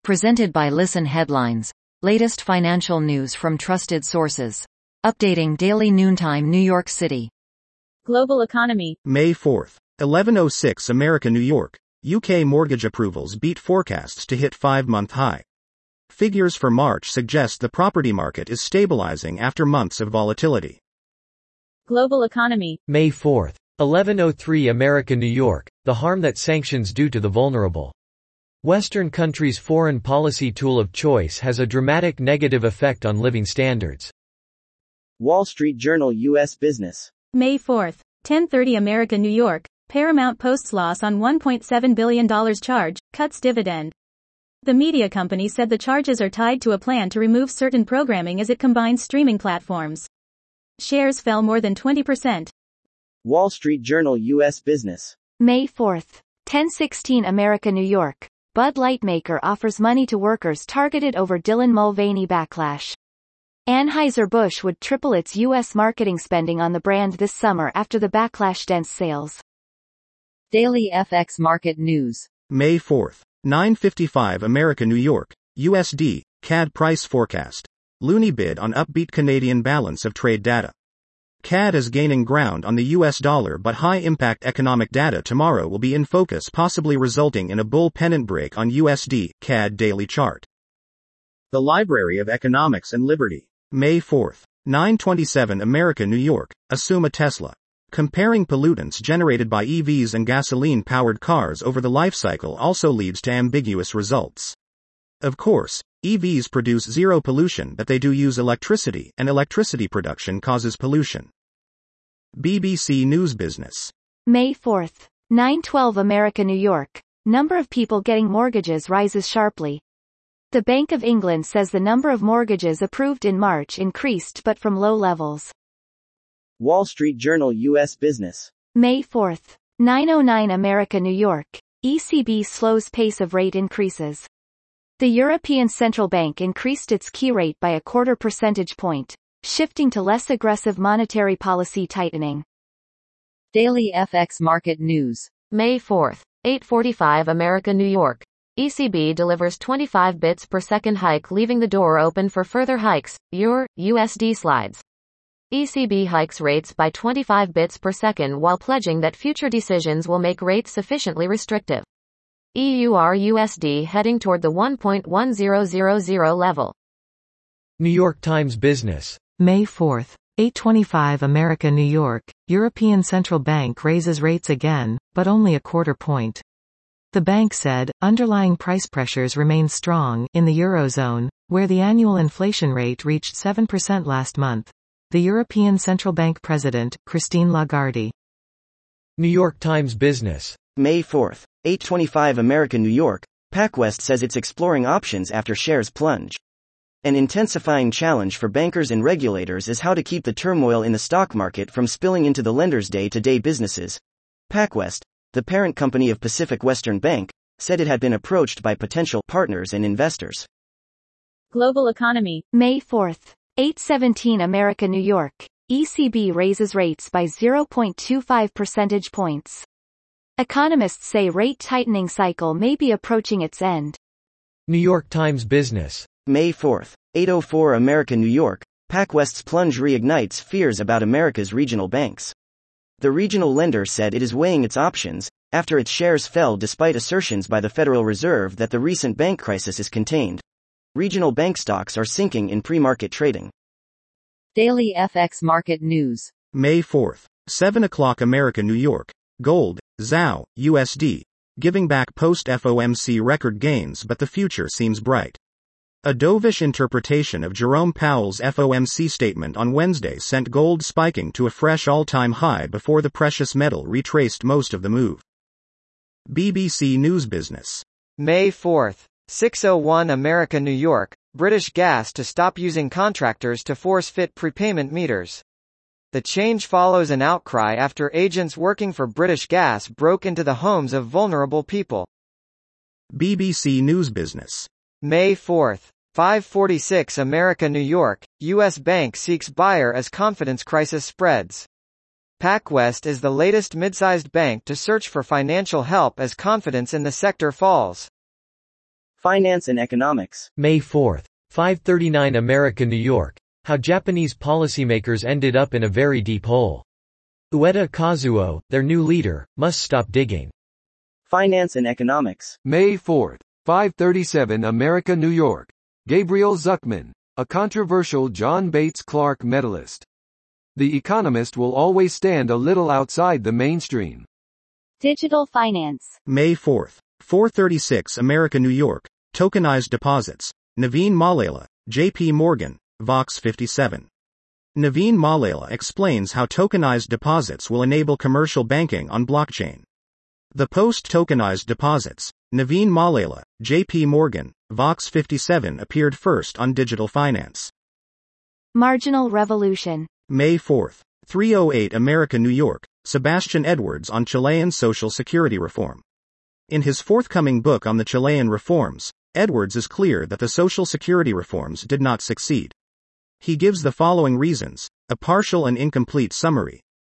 Presented by Listen Headlines. Latest financial news from trusted sources. Updating daily noontime New York City. Global economy. May 4th. 11:06 America New York. UK mortgage approvals beat forecasts to hit 5-month high. Figures for March suggest the property market is stabilizing after months of volatility. Global economy. May 4th. 11:03 America New York. The harm that sanctions do to the vulnerable. Western countries' foreign policy tool of choice has a dramatic negative effect on living standards. Wall Street Journal U.S. Business. May 4th. 10:30 America New York. Paramount posts loss on $1.7 billion charge, cuts dividend. The media company said the charges are tied to a plan to remove certain programming as it combines streaming platforms. Shares fell more than 20%. Wall Street Journal U.S. Business. May 4th. 10:16 America New York. Bud Light maker offers money to workers targeted over Dylan Mulvaney backlash. Anheuser-Busch would triple its U.S. marketing spending on the brand this summer after the backlash dents sales. Daily FX market news. May 4th. 9:55 America New York. USD, CAD price forecast. Loonie bid on upbeat Canadian balance of trade data. CAD is gaining ground on the US dollar, but high-impact economic data tomorrow will be in focus, possibly resulting in a bull pennant break on USD, CAD daily chart. The Library of Economics and Liberty. May 4th. 9:27 America New York. Assume a Tesla. Comparing pollutants generated by EVs and gasoline-powered cars over the life cycle also leads to ambiguous results. Of course, EVs produce zero pollution, but they do use electricity, and electricity production causes pollution. BBC News Business. May 4th. 9:12 America New York. Number of people getting mortgages rises sharply. The Bank of England says the number of mortgages approved in March increased but from low levels. Wall Street Journal U.S. Business. May 4th. 9:09 America New York. ECB slows pace of rate increases. The European Central Bank increased its key rate by 0.25 percentage point, shifting to less aggressive monetary policy tightening. Daily FX market news. May 4th. 8:45 America New York. ECB delivers 25 bits per second hike, leaving the door open for further hikes. EUR/USD slides. ECB hikes rates by 25 bits per second while pledging that future decisions will make rates sufficiently restrictive. EUR/USD heading toward the 1.1000 level. New York Times Business. May 4th. 8:25 America New York. European Central Bank raises rates again, but only 0.25 point. The bank said, underlying price pressures remain strong in the Eurozone, where the annual inflation rate reached 7% last month. The European Central Bank President, Christine Lagarde. New York Times Business. May 4th. 8:25 America New York. PacWest says it's exploring options after shares plunge. An intensifying challenge for bankers and regulators is how to keep the turmoil in the stock market from spilling into the lender's day-to-day businesses. PacWest, the parent company of Pacific Western Bank, said it had been approached by potential partners and investors. Global economy. May 4th. 8:17 America New York. ECB raises rates by 0.25 percentage points. Economists say rate tightening cycle may be approaching its end. New York Times Business. May 4th. 8:04 America New York. PacWest's plunge reignites fears about America's regional banks. The regional lender said it is weighing its options, after its shares fell despite assertions by the Federal Reserve that the recent bank crisis is contained. Regional bank stocks are sinking in pre-market trading. Daily FX market news. May 4th. 7 o'clock America New York. Gold, ZAO, USD. Giving back post-FOMC record gains, but the future seems bright. A dovish interpretation of Jerome Powell's FOMC statement on Wednesday sent gold spiking to a fresh all-time high before the precious metal retraced most of the move. BBC News Business. May 4th. 6:01 America New York. British Gas to stop using contractors to force-fit prepayment meters. The change follows an outcry after agents working for British Gas broke into the homes of vulnerable people. BBC News Business. May 4th. 5:46 America New York. U.S. bank seeks buyer as confidence crisis spreads. PacWest is the latest mid-sized bank to search for financial help as confidence in the sector falls. Finance and Economics. May 4. 539 America, New York. How Japanese policymakers ended up in a very deep hole. Ueda Kazuo, their new leader, must stop digging. Finance and Economics. May 4. 537 America, New York. Gabriel Zuckman, a controversial John Bates Clark medalist. The Economist will always stand a little outside the mainstream. Digital finance. May 4. 436 America, New York. Tokenized deposits. Naveen Mallela, J.P. Morgan, Vox 57. Naveen Mallela explains how tokenized deposits will enable commercial banking on blockchain. The post-tokenized deposits. Naveen Mallela, J.P. Morgan, Vox 57 appeared first on Digital Finance. Marginal revolution. May 4. 308 America, New York. Sebastian Edwards on Chilean social security reform. In his forthcoming book on the Chilean reforms, Edwards is clear that the social security reforms did not succeed. He gives the following reasons: a partial and incomplete summary,